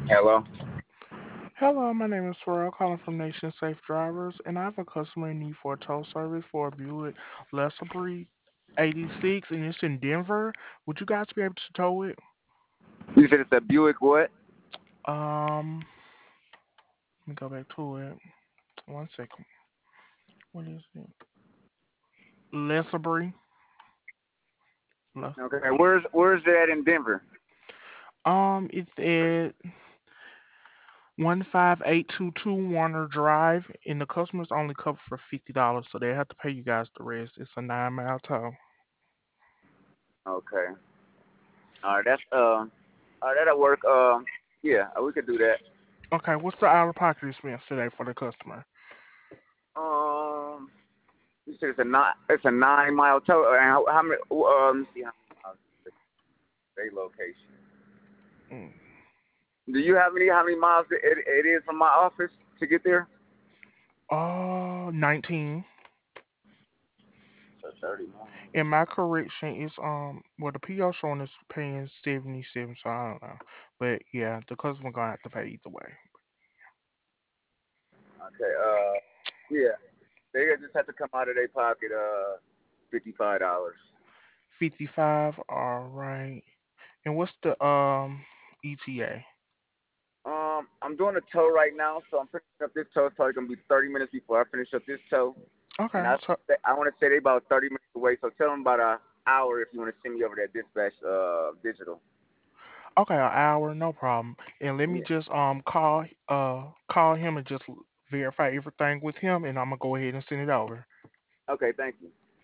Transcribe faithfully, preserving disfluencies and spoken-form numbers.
Hello. Hello, my name is Farrell, calling from Nation Safe Drivers, and I have a customer in need for a tow service for a Buick Lesbury eighty-six, and it's in Denver. Would you guys be able to tow it? You said it's a Buick what? Um, Let me go back to it. One second. What is it? Lesbury. Le- Okay. Where's where's that in Denver? Um, it's at one five eight two two Warner Drive, and the customer's only covered for fifty dollars, so they have to pay you guys the rest. It's a nine mile tow. Okay. All right. That's uh. All right. That'll work. Um. Yeah, we could do that. Okay, what's the out of pocket expense today for the customer? Um. You said it's a nine. It's a nine mile tow. Uh, How, how many? Um. Let me see how many miles. They location. Mm. Do you have any? How many miles it, it is from my office to get there? Uh, nineteen. So thirty miles. And my correction is um well the P O showing is paying seventy seven, so I don't know. But yeah, the customer gonna have to pay either way. Okay. Uh. Yeah. They just have to come out of their pocket. Uh. Fifty five dollars. Fifty five, all right. And what's the um E T A? Um, I'm doing a tow right now, so I'm finishing up this tow. It's probably gonna be thirty minutes before I finish up this tow, and Okay, I so I want to say they about thirty minutes away. So tell them about a hour if you want to send me over that dispatch uh digital. okay, an hour, no problem. And let me Yeah. just um call uh call him and just verify everything with him, and I'm gonna go ahead and send it over. Okay. Thank you.